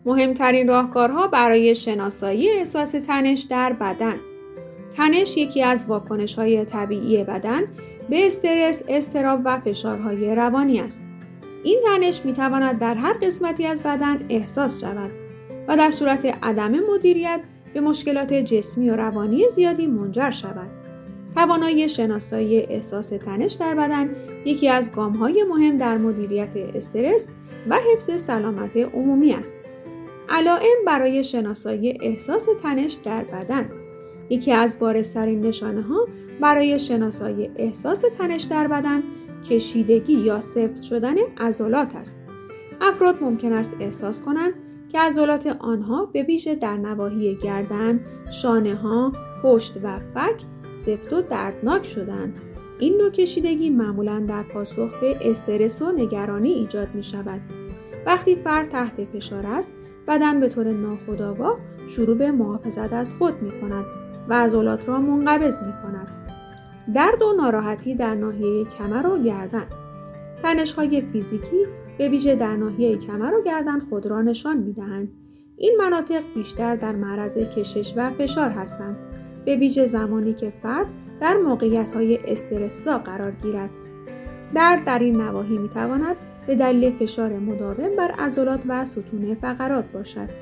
مهمترین راهکارها برای شناسایی احساس تنش در بدن. تنش یکی از واکنش‌های طبیعی بدن به استرس، اضطراب و فشارهای روانی است. این تنش می‌تواند در هر قسمتی از بدن احساس شود و در صورت عدم مدیریت به مشکلات جسمی و روانی زیادی منجر شود. توانایی شناسایی احساس تنش در بدن یکی از گام‌های مهم در مدیریت استرس و حفظ سلامت عمومی است. علائم برای شناسایی احساس تنش در بدن. یکی از بارزترین نشانه‌ها برای شناسایی احساس تنش در بدن کشیدگی یا سفت شدن عضلات است. افراد ممکن است احساس کنند که عضلات آنها به ویژه در نواحی گردن، شانه‌ها، پشت و فک سفت و دردناک شدند. این نوع کشیدگی معمولاً در پاسخ به استرس و نگرانی ایجاد می شود. وقتی فرد تحت فشار است، بدن به طور ناخودآگاه شروع به محافظت از خود می کند و عضلات را منقبض می کند. درد و ناراحتی در ناحیه کمر و گردن. تنش‌های فیزیکی به ویژه در ناحیه کمر و گردن خود را نشان می دهند. این مناطق بیشتر در معرض کشش و فشار هستند، به ویژه زمانی که فرد در موقعیت‌های استرس‌زا قرار گیرد. درد در این نواحی می‌تواند به دلیل فشار مداوم بر عضلات و ستون فقرات باشد.